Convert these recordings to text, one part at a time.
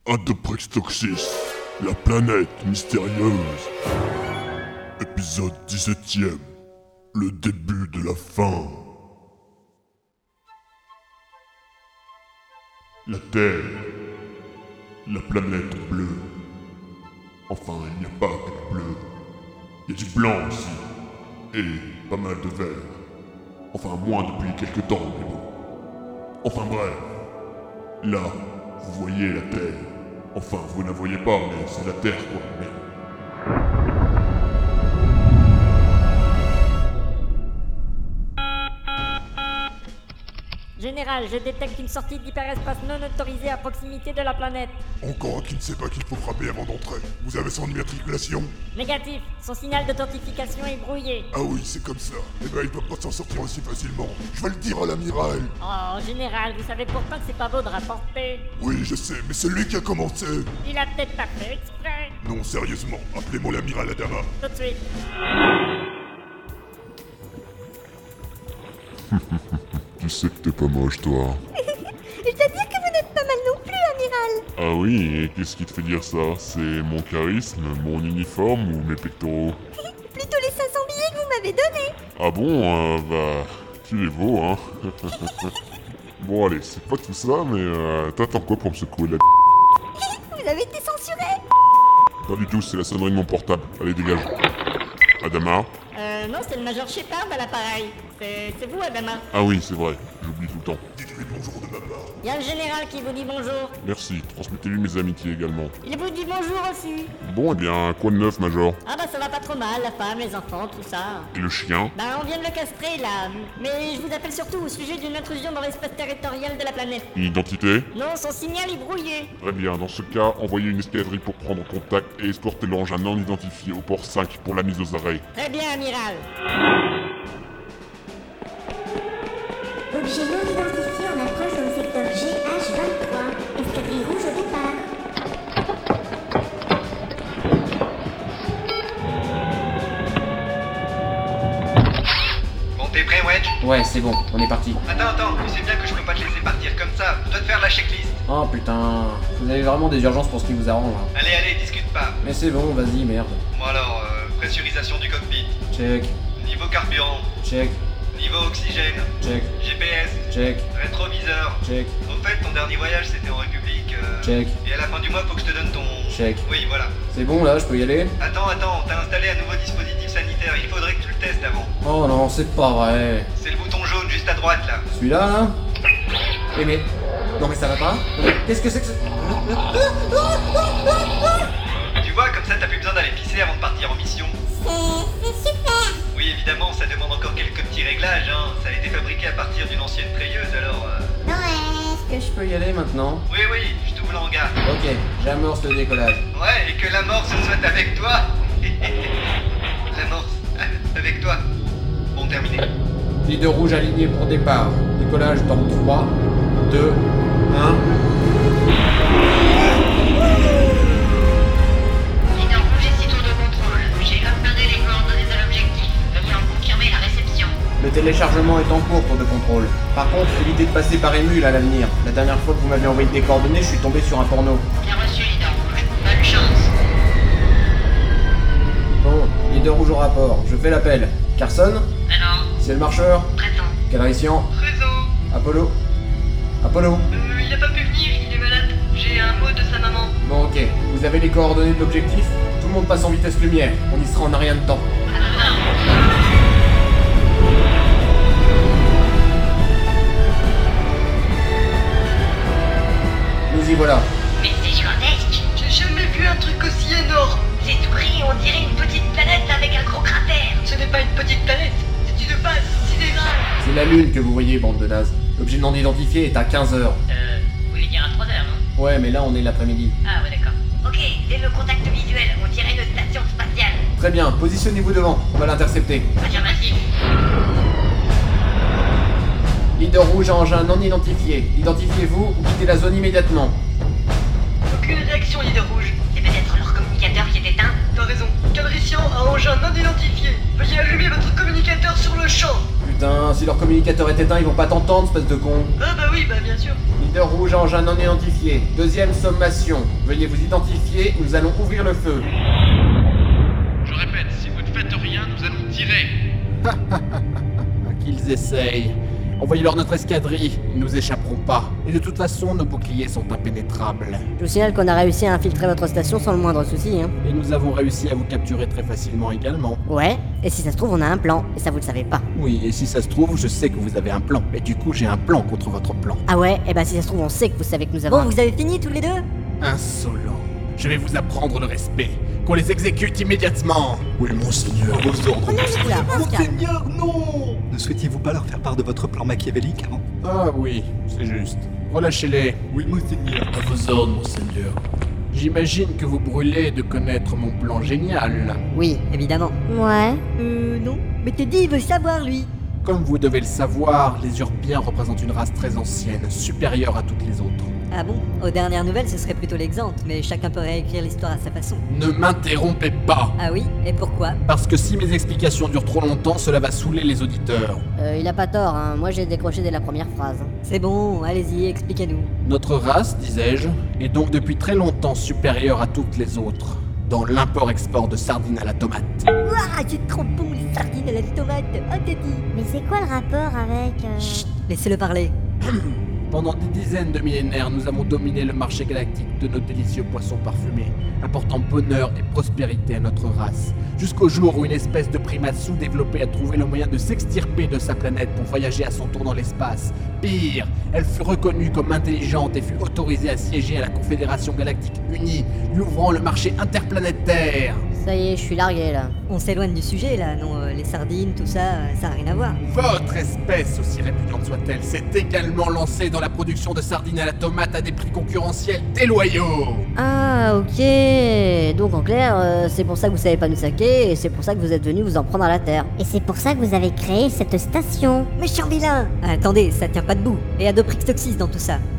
Adoprextoxis, la planète mystérieuse. Épisode 17ème. Le début de la fin. La Terre. La planète bleue. Enfin, il n'y a pas que du bleu. Il y a du blanc aussi. Et pas mal de vert. Enfin, moins depuis quelques temps, mais bon. Enfin bref. Là, vous voyez la Terre. Enfin, vous ne la voyez pas, mais c'est la Terre, quoi. Mais... Général, je détecte une sortie d'hyperespace non autorisée à proximité de la planète. Encore un qui ne sait pas qu'il faut frapper avant d'entrer. Vous avez son immatriculation? Négatif, son signal d'authentification est brouillé. Ah oui, c'est comme ça. Eh ben, il peut pas s'en sortir aussi facilement. Je vais le dire à l'amiral. Oh, Général, vous savez pourtant que c'est pas beau de rapporter. Oui, je sais, mais c'est lui qui a commencé. Il a peut-être pas fait exprès. Non, sérieusement, appelez-moi l'amiral Adama. Tout de suite. Tu sais que t'es pas moche, toi. Je dois dire que vous n'êtes pas mal non plus, amiral. Ah oui, et qu'est-ce qui te fait dire ça? C'est mon charisme, mon uniforme ou mes pectoraux? Plutôt les 500 billets que vous m'avez donnés. Ah bon, bah... Tu les vaux, hein. Bon, allez, c'est pas tout ça, mais t'attends quoi pour me secouer la... Vous avez été censuré. Pas du tout, c'est la sonnerie de mon portable. Allez, dégage. Adama? Non, c'est le Major Shepard à l'appareil. C'est vous, Adama. Ah oui, c'est vrai, j'oublie tout le temps. Dites-lui bonjour de ma part. Il y a le Général qui vous dit bonjour. Merci, transmettez-lui mes amitiés également. Il vous dit bonjour aussi. Bon, eh bien, quoi de neuf, Major? Ah bah ça va pas trop mal, la femme, les enfants, tout ça. Et le chien? Bah on vient de le castrer là. Mais je vous appelle surtout au sujet d'une intrusion dans l'espace territorial de la planète. Une identité? Non, son signal est brouillé. Très bien, dans ce cas, envoyez une escadrille pour prendre contact et escorter l'engin non identifié au port 5 pour la mise aux arrêts. Très bien, amiral. Objet non identifié en approche dans le secteur GH23. Escadrille rouge au départ. Bon, t'es prêt, Wedge? Ouais, c'est bon, on est parti. Attends, tu sais bien que je peux pas te laisser partir comme ça. Je dois te faire la checklist. Oh putain, vous avez vraiment des urgences pour ce qui vous arrange. Hein. Allez, discute pas. Mais c'est bon, vas-y, merde. Bon alors, pressurisation du cockpit, Check, niveau carburant, check, niveau oxygène, check, GPS, check, rétroviseur. check, Au fait, ton dernier voyage c'était en République. check, Et à la fin du mois, faut que je te donne ton... check. Oui, voilà. C'est bon là, je peux y aller? Attends, t'as installé un nouveau dispositif sanitaire. Il faudrait que tu le testes avant. Oh non, c'est pas vrai. C'est le bouton jaune juste à droite là. Celui-là, là? Mais... Non mais ça va pas? Qu'est-ce que c'est que ce... Tu vois, comme ça t'as plus besoin d'aller pisser avant de partir en mission. C'est super. Oui, évidemment, ça demande encore quelques petits réglages, hein. Ça a été fabriqué à partir d'une ancienne treilleuse, alors... Non, est-ce que Je peux y aller maintenant? Oui, je t'ouvre le hangar. Ok, j'amorce le décollage. Ouais, et que la mort se soit avec toi. La mort avec toi. Bon, terminé. Leader rouge aligné pour départ. Décollage dans 3, 2, 1... Leader rouge et site de contrôle. J'ai uploadé les coordonnées de l'objectif. Veuillez en confirmer la réception. Le téléchargement est en cours pour de contrôle. Par contre, évitez de passer par émule à l'avenir. La dernière fois que vous m'avez envoyé des coordonnées, je suis tombé sur un porno. Bien reçu, Leader rouge. Bonne chance. Bon, leader rouge au rapport. Je fais l'appel. Carson? Alors, C'est le marcheur? présent. Calrissian? Présent. Apollo? Apollo? Il a pas pu venir, il est malade. J'ai un mot de sa maman. Bon, ok. Vous avez les coordonnées de l'objectif? Tout le monde passe en vitesse lumière. On y sera en un rien de temps. Nous y voilà. Mais c'est gigantesque. J'ai jamais vu un truc aussi énorme. C'est tout gris, on dirait une petite planète avec un gros cratère. Ce n'est pas une petite planète, c'est une base sidérale. C'est la lune que vous voyez, bande de nazes. L'objet non identifié est à 15h. Vous voulez dire à 3h, non? Ouais, mais là, on est l'après-midi. Ah ouais, d'accord. Ok, dès le contact visuel, on dirait une station spatiale. Très bien, positionnez-vous devant. On va l'intercepter. Affirmatif. Leader rouge à engin non identifié. Identifiez-vous ou quittez la zone immédiatement. Aucune réaction, leader rouge. C'est peut-être leur communicateur qui est éteint. T'as raison. Calrissian à engin non identifié. Veuillez allumer votre communicateur sur le champ. Putain, si leur communicateur est éteint, ils vont pas t'entendre, espèce de con. Ah bah oui, bah bien sûr. Leader rouge, engin non identifié. Deuxième sommation. Veuillez vous identifier, nous allons ouvrir le feu. Je répète, si vous ne faites rien, nous allons tirer. Qu'ils essayent. Envoyez-leur notre escadrille, ils nous échapperont pas. Et de toute façon, nos boucliers sont impénétrables. Je vous signale qu'on a réussi à infiltrer votre station sans le moindre souci, hein. Et nous avons réussi à vous capturer très facilement également. Ouais, et si ça se trouve, on a un plan, et ça vous le savez pas. Oui, et si ça se trouve, je sais que vous avez un plan. Et du coup, j'ai un plan contre votre plan. Ah ouais, et bah si ça se trouve, on sait que vous savez que nous avons... Bon, vous avez fini tous les deux? Insolent. Je vais vous apprendre le respect. Qu'on les exécute immédiatement. Oui, monseigneur. Vos ordres. Oula, on se calme. Monseigneur, non! Ne souhaitiez-vous pas leur faire part de votre plan machiavélique avant? Ah oui, c'est juste. Relâchez-les. Oui, monseigneur. À vos ordres, monseigneur. J'imagine que vous brûlez de connaître mon plan génial. Oui, évidemment. Ouais. Non. Mais Teddy, il veut savoir, lui. Comme vous devez le savoir, les Urpiens représentent une race très ancienne, supérieure à toutes les autres. Ah bon? Aux dernières nouvelles, ce serait plutôt l'exemple, mais chacun peut réécrire l'histoire à sa façon. Ne m'interrompez pas! Ah oui? Et pourquoi? Parce que si mes explications durent trop longtemps, cela va saouler les auditeurs. Il a pas tort, hein. Moi j'ai décroché dès la première phrase. C'est bon, allez-y, expliquez-nous. Notre race, disais-je, est donc depuis très longtemps supérieure à toutes les autres, dans l'import-export de sardines à la tomate. Ouah, c'est trop bon, les sardines à la tomate. Oh, Teddy. Mais c'est quoi le rapport avec... Chut, laissez-le parler. Pendant des dizaines de millénaires, nous avons dominé le marché galactique de nos délicieux poissons parfumés, apportant bonheur et prospérité à notre race, jusqu'au jour où une espèce de primate sous-développée a trouvé le moyen de s'extirper de sa planète pour voyager à son tour dans l'espace. Pire, elle fut reconnue comme intelligente et fut autorisée à siéger à la Confédération Galactique Unie, lui ouvrant le marché interplanétaire. Ça y est, je suis largué là. On s'éloigne du sujet là, non, les sardines, tout ça, ça a rien à voir. Votre espèce, aussi répugnante soit-elle, s'est également lancée dans la production de sardines à la tomate à des prix concurrentiels déloyaux. Ah, ok. Donc en clair, c'est pour ça que vous savez pas nous saquer, et c'est pour ça que vous êtes venus vous en prendre à la terre. Et c'est pour ça que vous avez créé cette station. Méchant vilain. Attendez, ça tient pas debout. Et à Doprixtoxis dans tout ça.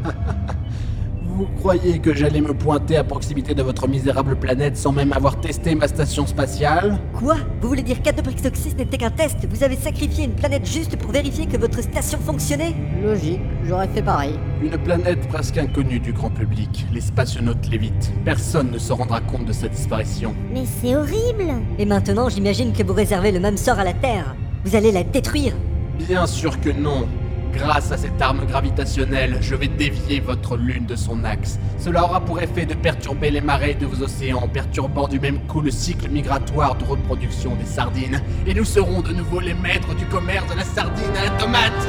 Vous croyez que j'allais me pointer à proximité de votre misérable planète sans même avoir testé ma station spatiale? Quoi? Vous voulez dire qu'Adoprixtoxis n'était qu'un test? Vous avez sacrifié une planète juste pour vérifier que votre station fonctionnait? Logique, j'aurais fait pareil. Une planète presque inconnue du grand public, les spationautes lévites. Personne ne se rendra compte de sa disparition. Mais c'est horrible. Et maintenant, j'imagine que vous réservez le même sort à la Terre. Vous allez la détruire. Bien sûr que non. Grâce à cette arme gravitationnelle, je vais dévier votre lune de son axe. Cela aura pour effet de perturber les marées de vos océans, perturbant du même coup le cycle migratoire de reproduction des sardines. Et nous serons de nouveau les maîtres du commerce de la sardine à la tomate.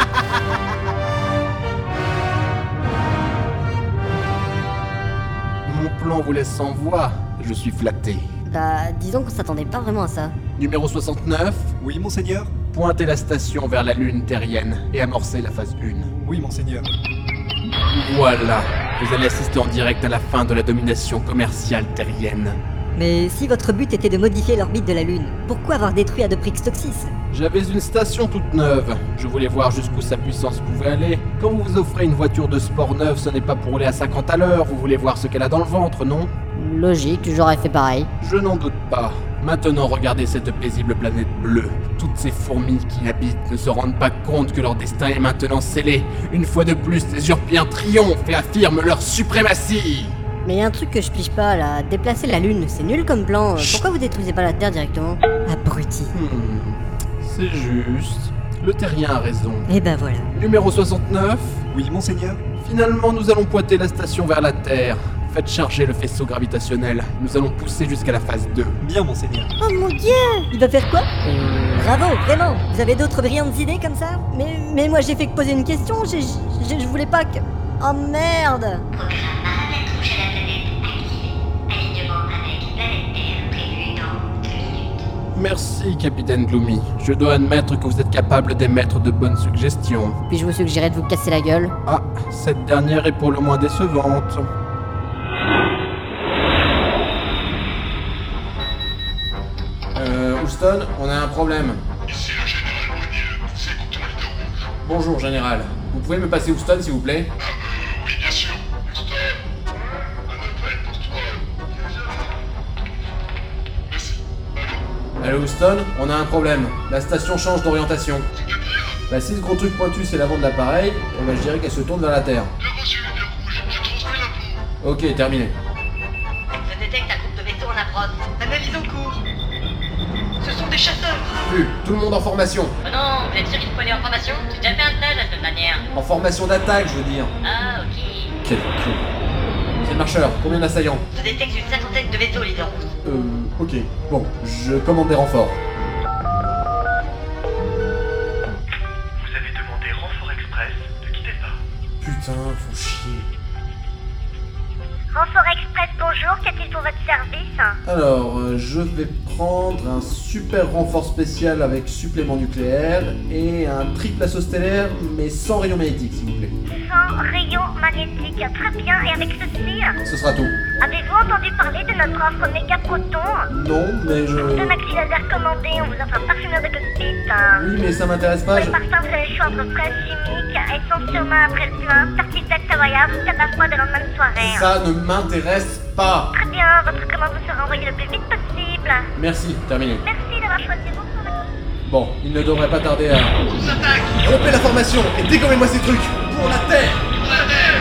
Mon plan vous laisse sans voix. Je suis flatté. Bah, disons qu'on s'attendait pas vraiment à ça. Numéro 69, Oui, monseigneur? pointez la station vers la lune terrienne et amorcez la phase 1. Oui, monseigneur. Voilà, vous allez assister en direct à la fin de la domination commerciale terrienne. Mais si votre but était de modifier l'orbite de la Lune, pourquoi avoir détruit Adoprixtoxis? J'avais une station toute neuve, je voulais voir jusqu'où sa puissance pouvait aller. Quand vous vous offrez une voiture de sport neuve, ce n'est pas pour rouler à 50 à l'heure, vous voulez voir ce qu'elle a dans le ventre, non? Logique, j'aurais fait pareil. Je n'en doute pas. Maintenant, regardez cette paisible planète bleue. Toutes ces fourmis qui y habitent ne se rendent pas compte que leur destin est maintenant scellé. Une fois de plus, les Urpiens triomphent et affirment leur suprématie. Mais y a un truc que je pige pas là, déplacer la Lune, c'est nul comme plan. Pourquoi vous détruisez pas la Terre directement? Abruti. C'est juste. Le terrien a raison. Et ben voilà. Numéro 69. Oui, monseigneur? Finalement, nous allons pointer la station vers la Terre. Faites charger le faisceau gravitationnel. Nous allons pousser jusqu'à la phase 2. Bien, monseigneur. Oh mon dieu. Il va faire quoi? Bravo, vraiment. Vous avez d'autres brillantes idées comme ça? Mais moi j'ai fait que poser une question, je voulais pas que... Oh merde. Programme paramètres touche à la planète activé. Alignement avec planète Terre prévu dans 2 minutes. Merci, capitaine Gloomy. Je dois admettre que vous êtes capable d'émettre de bonnes suggestions. Puis je vous suggérais de vous casser la gueule. Ah, cette dernière est pour le moins décevante. Houston, on a un problème. Ici le général O'Neill, c'est contre le leader rouge. Bonjour, général. Vous pouvez me passer Houston, s'il vous plaît? Oui, bien sûr. Houston, un appel pour toi. Merci. Allô, Houston, on a un problème. La station change d'orientation. C'est-à-dire Bah si ce gros truc pointu c'est l'avant de l'appareil, bah je dirais qu'elle se tourne vers la Terre. Bien reçu, lumière rouge. Je transmets l'info. Ok, terminé. Je détecte un groupe de vaisseaux en approche. Analyse en cours. Ce sont des chasseurs. Vu, tout le monde en formation. Oh non, vous êtes sûr qu'il faut aller en formation? J'ai déjà fait un stage la semaine dernière. En formation d'attaque, je veux dire. Ah, ok. Quel con. C'est le marcheur, combien d'assaillants? Je détecte une cinquantaine de vaisseaux, leader rouge. Ok. Bon, je commande des renforts. Vous avez demandé renfort express. Ne quittez pas. Putain, faut chier. Renfort Express, bonjour, qu'a-t-il pour votre service? Alors, je vais prendre un super renfort spécial avec supplément nucléaire et un triple assaut stellaire, mais sans rayon magnétique, s'il vous plaît. Sans rayon magnétique, très bien, et avec ceci, Ce sera tout. avez-vous entendu parler de notre offre méga proton? Non, mais je... Le maxi laser commandé, on vous offre un parfumeur de cockpit. Oui, mais ça m'intéresse Pour pas, les parfums, vous avez le choix entre fraise chimique, essence sur main après le plein, tartine savoyard, tabac à froid de lendemain de soirée. Ça ne m'intéresse pas. Très bien, votre commande vous sera envoyée le plus vite possible. Merci, terminé. Merci d'avoir choisi Renfort. Bon, il ne devrait pas tarder à... On s'attaque. Rompez la formation et dégommez-moi ces trucs. Pour la Terre. Pour la Terre.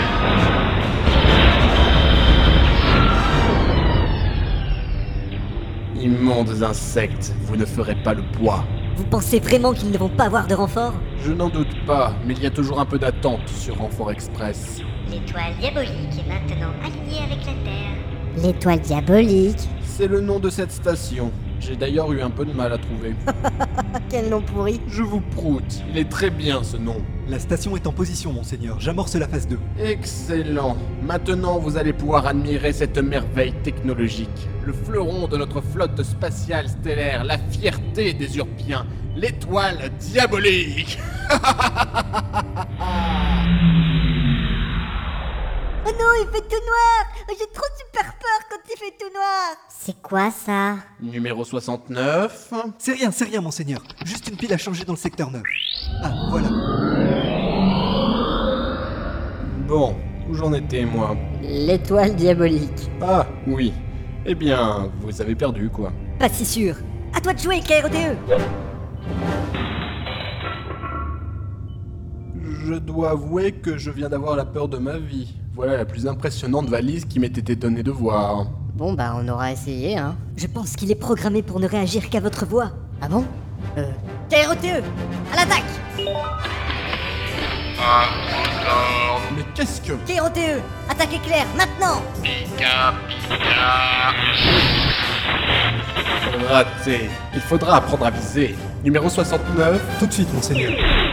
Immondes insectes, vous ne ferez pas le poids. Vous pensez vraiment qu'ils ne vont pas avoir de renfort? Je n'en doute pas, mais il y a toujours un peu d'attente sur Renfort Express. L'étoile diabolique est maintenant alignée avec la Terre. L'étoile diabolique. C'est le nom de cette station. J'ai d'ailleurs eu un peu de mal à trouver. Quel nom pourri. Je vous proute, il est très bien ce nom. La station est en position, monseigneur. J'amorce la phase 2. Excellent. Maintenant, vous allez pouvoir admirer cette merveille technologique. Le fleuron de notre flotte spatiale stellaire, la fierté des Urpiens, l'étoile diabolique. Oh non, il fait tout noir. J'ai trop super peur quand il fait tout noir. C'est quoi ça? Numéro 69. C'est rien, monseigneur. Juste une pile à changer dans le secteur 9. Ah, voilà. Bon, où j'en étais, moi? L'étoile diabolique. Ah, oui. Eh bien, vous avez perdu, quoi. Pas si sûr. À toi de jouer, KROTE. Je dois avouer que je viens d'avoir la peur de ma vie. Voilà la plus impressionnante valise qui m'ait été donnée de voir. Bon bah on aura essayé hein. Je pense qu'il est programmé pour ne réagir qu'à votre voix. Ah bon KROTE, à l'attaque. Mais qu'est-ce que... KROTE, attaque éclair, maintenant. Raté. Il faudra apprendre à viser. Numéro 69. Tout de suite, monseigneur.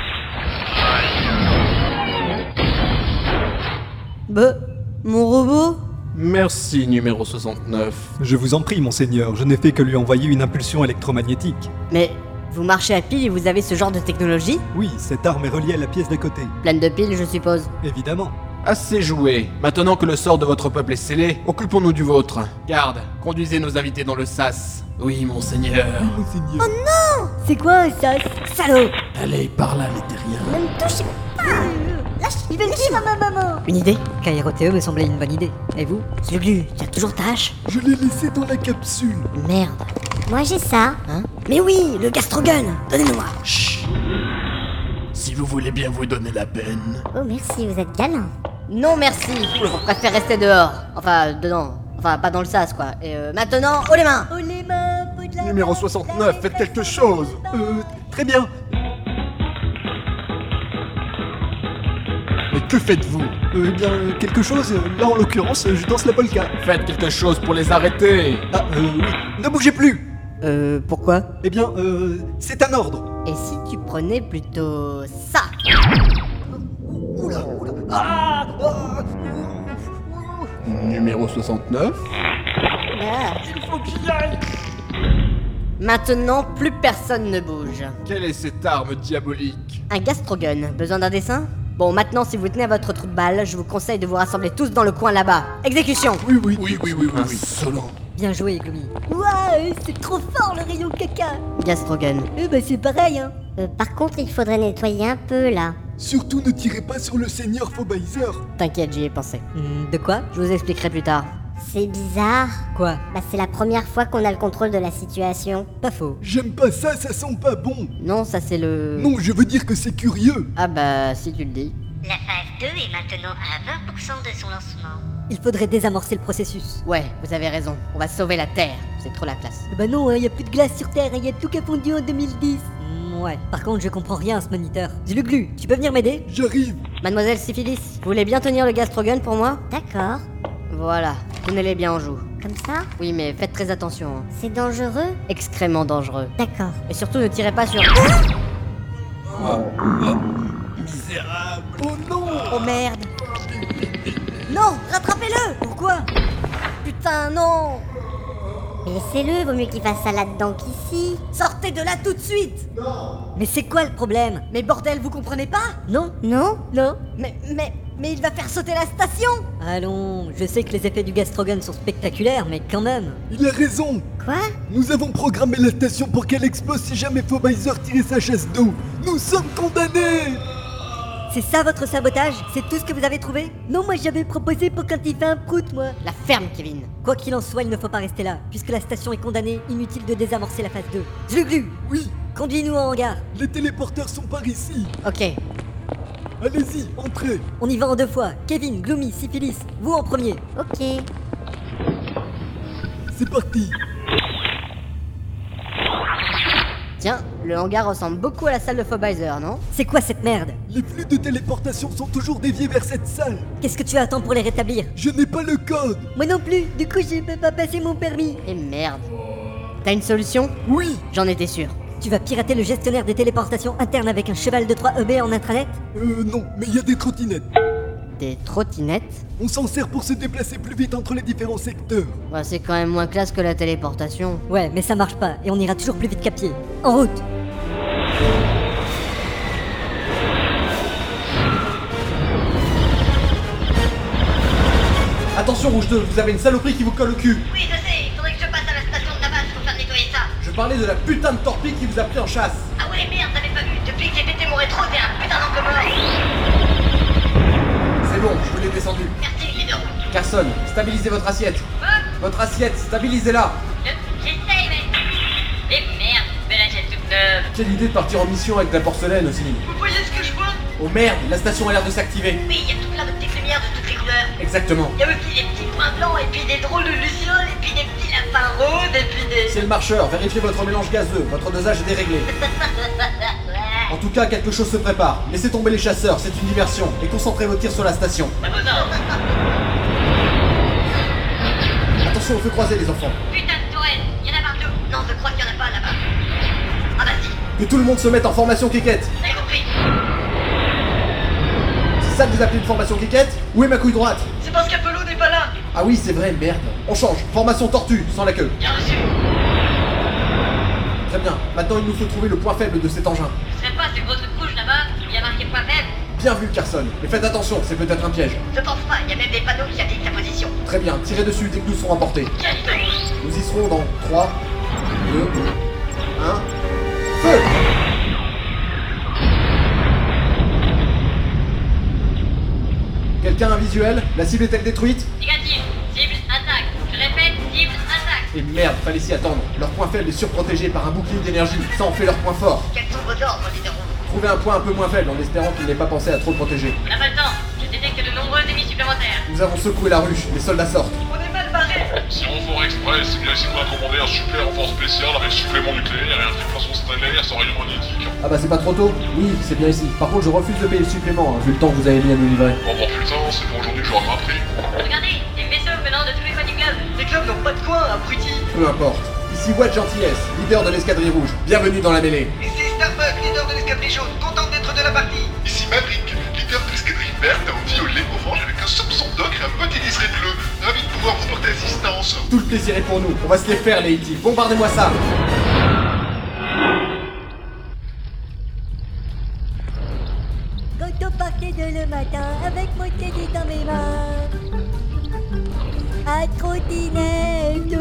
Bah, mon robot. Merci, numéro 69. Je vous en prie, monseigneur. Je n'ai fait que lui envoyer une impulsion électromagnétique. Mais vous marchez à pile et vous avez ce genre de technologie? Oui, cette arme est reliée à la pièce d'à côté. Pleine de piles, je suppose. Évidemment. Assez joué. Maintenant que le sort de votre peuple est scellé, occupons-nous du vôtre. Garde, conduisez nos invités dans le sas. Oui, monseigneur. Monseigneur. C'est quoi ça? Salaud. Allez, par là, les terriens. Ne me touchez pas. Lâche, il va le dire, maman. Une idée? KROTE me semblait une bonne idée. Et vous? Sluglu, tu as toujours ta hache? Je l'ai laissé dans la capsule. Merde. Moi j'ai ça. Hein? Mais oui, le gastrogun. Donnez-moi. Chut. Si vous voulez bien vous donner la peine. Oh merci, vous êtes galant. Non merci, je préfère rester dehors. Enfin, dedans. Enfin, pas dans le sas, quoi. Et maintenant, haut les mains. Haut les mains, bout de la Numéro main, 69, faites quelque chose. Très bien. Mais que faites-vous? Eh bien, quelque chose. Là, en l'occurrence, je danse la polka. Faites quelque chose pour les arrêter. Ah, oui. Ne bougez plus. Pourquoi? Eh bien, c'est un ordre. Et si tu prenais plutôt ça? Oula, oula. Ah, ah. Numéro 69. Il faut qu'il y aille. Maintenant, plus personne ne bouge. Quelle est cette arme diabolique? Un gastrogun, besoin d'un dessin? Bon, maintenant, si vous tenez à votre trou de balle, je vous conseille de vous rassembler tous dans le coin là-bas. Exécution! Oui. Insolent. Bien joué, Gloomy. Ouah, c'est trop fort le rayon caca! Gastrogun. Bah c'est pareil, hein. Par contre, il faudrait nettoyer un peu là. Surtout ne tirez pas sur le seigneur Faubaiseur. T'inquiète, j'y ai pensé. De quoi? Je vous expliquerai plus tard. C'est bizarre. Quoi? Bah c'est la première fois qu'on a le contrôle de la situation. Pas faux. J'aime pas ça, ça sent pas bon. Non, ça c'est le... Non, je veux dire que c'est curieux. Ah bah, si tu le dis. La phase 2 est maintenant à 20% de son lancement. Il faudrait désamorcer le processus. Ouais, vous avez raison. On va sauver la Terre. C'est trop la classe. Bah non, y a plus de glace sur Terre, y a tout qui a fondu en 2010. Ouais. Par contre, je comprends rien à ce moniteur. Zluglu, tu peux venir m'aider? J'arrive. Mademoiselle Syphilis, vous voulez bien tenir le gastrogun pour moi? D'accord. Voilà. Tenez-les bien en joue. Comme ça? Oui, mais faites très attention. Hein. C'est dangereux? Extrêmement dangereux. D'accord. Et surtout, ne tirez pas sur... Misérable. Oh non. Oh merde. Non, rattrapez-le. Pourquoi? Putain, non. Mais laissez-le, vaut mieux qu'il fasse ça là-dedans qu'ici. Sortez de là tout de suite. Non. Mais c'est quoi le problème? Mais bordel, vous comprenez pas? Non? Non? Non. Mais il va faire sauter la station. Allons, je sais que les effets du gastrogun sont spectaculaires, mais quand même. Il a raison. Quoi? Nous avons programmé la station pour qu'elle explose si jamais Phobizer tirait sa chasse d'eau. Nous sommes condamnés. C'est ça votre sabotage? C'est tout ce que vous avez trouvé? Non, moi j'avais proposé pour quand il fait un prout, moi. La ferme, Kevin. Quoi qu'il en soit, il ne faut pas rester là. Puisque la station est condamnée, inutile de désamorcer la phase 2. Zluglu, Oui, conduis-nous en hangar. les téléporteurs sont par ici. Ok. Allez-y, entrez. On y va en 2 fois. Kevin, Gloomy, Syphilis, vous en premier. Ok. C'est parti. Tiens, le hangar ressemble beaucoup à la salle de Phobizer, non? C'est quoi cette merde? Les flux de téléportation sont toujours déviés vers cette salle. Qu'est-ce que tu attends pour les rétablir? Je n'ai pas le code. Moi non plus, du coup je peux pas passer mon permis. Et merde. T'as une solution? Oui. J'en étais sûr. Tu vas pirater le gestionnaire des téléportations internes avec un cheval de 3 EB en intranet? Non, mais il y a des trottinettes. Des trottinettes? On s'en sert pour se déplacer plus vite entre les différents secteurs. Bah, c'est quand même moins classe que la téléportation. Ouais, mais ça marche pas et on ira toujours plus vite qu'à pied. En route. Attention, Rouge 2, vous avez une saloperie qui vous colle au cul. Oui, je sais, il faudrait que je passe à la station de la base pour faire nettoyer ça. Je parlais de la putain de torpille qui vous a pris en chasse. Ah ouais, merde, t'avais pas vu. Depuis que j'ai pété mon rétro, t'es un putain d'angle mort. C'est bon, je vous l'ai descendu. Merci, leader. Carson, stabilisez votre assiette. Quoi? Votre assiette, stabilisez-la. J'essaye, mais... Mais merde, mais la jette toute neuve. Quelle idée de partir en mission avec de la porcelaine aussi. Vous voyez ce que je vois? Oh merde, la station a l'air de s'activer. Oui, il y a tout plein de petites lumières de toutes les couleurs. Exactement. Il y a aussi des petits points blancs, et puis des drôles de lucioles, et puis des petits lapins roses, et puis des... C'est le marcheur, vérifiez votre mélange gazeux, votre dosage est déréglé. En tout cas, quelque chose se prépare. Laissez tomber les chasseurs, c'est une diversion, et concentrez vos tirs sur la station. À vos ordres. Attention au feu croisé, les enfants. Putain de tourelle, il y en a partout. Non, je crois qu'il y en a pas là-bas. Ah bah si, Que tout le monde se mette en formation cricket. j'ai compris. C'est ça que vous appelez une formation cricket? Où est ma couille droite? C'est parce qu'Apollo n'est pas là. Ah oui, c'est vrai, merde. On change, formation tortue, sans la queue. Bien reçu. Très bien, maintenant il nous faut trouver le point faible de cet engin. Ce serait pas cette grosse couche là-bas, il y a marqué point faible. Bien vu, Carson, mais faites attention, c'est peut-être un piège. Je pense pas, il y a même des panneaux qui indiquent sa position. Très bien, tirez dessus dès que nous serons à portée. Tiens, dis donc. Nous y serons dans 3, 2, 1, feu! Quelqu'un a un visuel? La cible est-elle détruite? Négatif, cible attaque. Je répète, cible attaque. Et merde, fallait s'y attendre. Leur point faible est surprotégé par un bouclier d'énergie, ça en fait leur point fort. Quels sont vos ordres, leader rouge? Trouvez un point un peu moins faible en espérant qu'il n'ait pas pensé à trop le protéger. On n'a pas le temps, je détecte de nombreux ennemis supplémentaires. Nous avons secoué la ruche, les soldats sortent. On est mal barrés. Si Renfort Express, eh bien ici on a commandé un super renfort spécial avec supplément nucléaire et un triplaçon stellaire sans rayon magnétique. Ah bah c'est pas trop tôt? Oui, c'est bien ici. Par contre je refuse de payer le supplément, vu le temps que vous avez mis à nous livrer. Oh bah putain, c'est pour aujourd'hui que j'aurai ma prix. Regardez, des vaisseaux venant de tous les coins du globe. Les clubs n'ont pas de coin, abrutis. Peu importe. Ici Watt Gentillesse, leader de l'escadrille rouge. Bienvenue dans la mêlée. Ici Starbuck, leader de l'escadrille jaune, content d'être de la partie. Ici Maverick, leader de l'escadrille verte, en violet orange avec un soupçon d'ocre et un petit liseré bleu. Ravi de pouvoir vous porter assistance. Tout le plaisir est pour nous. On va se les faire les E.T. Bombardez-moi ça. Quand on partait de le matin avec mon caddie dans mes mains, à trottinette,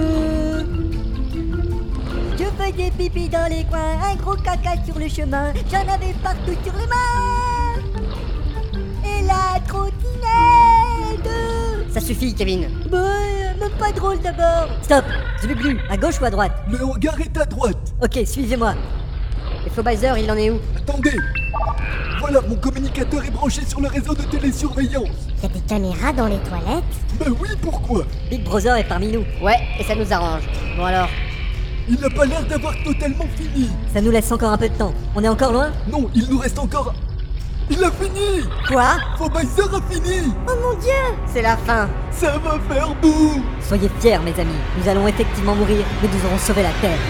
je faisais pipi dans les coins, un gros caca sur le chemin, j'en avais partout sur les mains. Et la trottinette. Ça suffit, Kevin. Bon, même pas drôle d'abord. Stop. Zluglu, à gauche ou à droite? Le hangar est à droite. Ok, suivez-moi. Et Faubizer, il en est où? Attendez. Voilà, mon communicateur est branché sur le réseau de télésurveillance. Y a des caméras dans les toilettes? Ben oui, pourquoi? Big Brother est parmi nous. Ouais, et ça nous arrange. Bon alors, Il n'a pas l'air d'avoir totalement fini. Ça nous laisse encore un peu de temps. On est encore loin? Non, il nous reste encore... Il a fini. Quoi? Faubizer a fini. Oh mon dieu! c'est la fin. Ça va faire boum. Soyez fiers, mes amis. Nous allons effectivement mourir, mais nous aurons sauvé la Terre.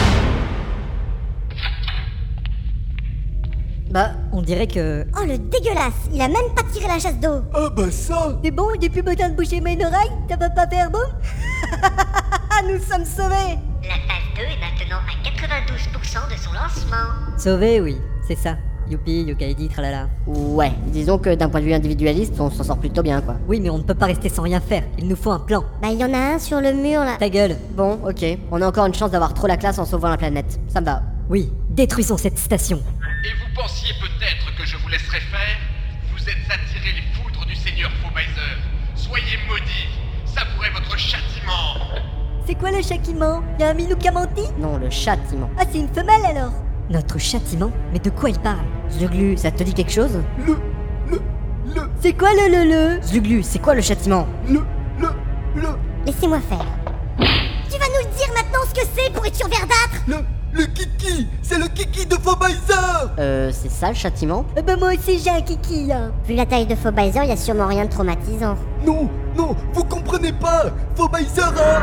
Bah, on dirait que... Oh le dégueulasse! Il a même pas tiré la chasse d'eau! Ah bah ça. C'est bon, j'ai plus besoin de boucher mes oreilles? Ça va pas faire boum? Nous sommes sauvés! La phase 2 est maintenant à 92% de son lancement. Sauvés, oui, c'est ça. Youpi, Yokaidi, tralala. Ouais, disons que d'un point de vue individualiste, on s'en sort plutôt bien, quoi. Oui, mais on ne peut pas rester sans rien faire. Il nous faut un plan. Bah il y en a un sur le mur là. Ta gueule. Bon, ok, on a encore une chance d'avoir trop la classe en sauvant la planète. Ça me va. Oui, détruisons cette station. Et vous pensiez peut-être que je vous laisserais faire? Vous êtes attirés les foudres du seigneur Faubizer. Soyez maudits, savourez votre châtiment. C'est quoi le châtiment? Y'a un Minou qui a menti? Non, le châtiment. Ah, c'est une femelle alors? Notre châtiment? Mais de quoi il parle? Zluglu, ça te dit quelque chose? C'est quoi le? Zluglu, c'est quoi le châtiment? Laissez-moi faire. Tu vas nous le dire maintenant ce que c'est, pourriture verdâtre? Le kiki. C'est le kiki de Faubizer. C'est ça le châtiment? Bah moi aussi j'ai un kiki, hein. Vu la taille de Faubizer, y a sûrement rien de traumatisant. Non, vous comprenez pas. Faubizer a...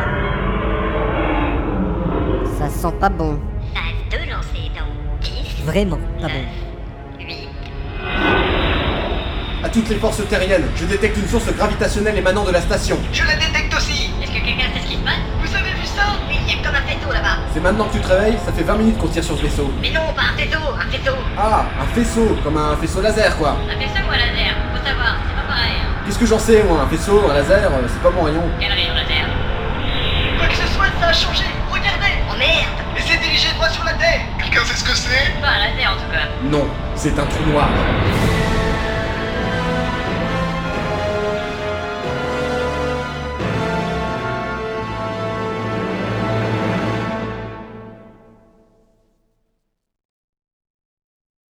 Ça sent pas bon. Phase 2 lancée dans 10, Vraiment, pas bon. 8... À toutes les forces terriennes, je détecte une source gravitationnelle émanant de la station. Je la détecte aussi. Est-ce que quelqu'un sait ce qui se passe? Vous avez vu ça? Oui, il y a comme un faisceau là-bas. C'est maintenant que tu te réveilles, ça fait 20 minutes qu'on tire sur ce vaisseau. Mais non, pas un faisceau, un faisceau. Ah, un faisceau, comme un faisceau laser quoi. Un faisceau ou un laser? Faut savoir, c'est pas pareil. Hein. Qu'est-ce que j'en sais moi, un faisceau, un laser, c'est pas mon rayon. Quel rayon laser? Quoi que ce soit, ça a changé. Regardez. Oh merde! Et c'est dirigé droit sur la Terre. Quelqu'un sait ce que c'est? Pas un laser en tout cas. Non, c'est un trou noir.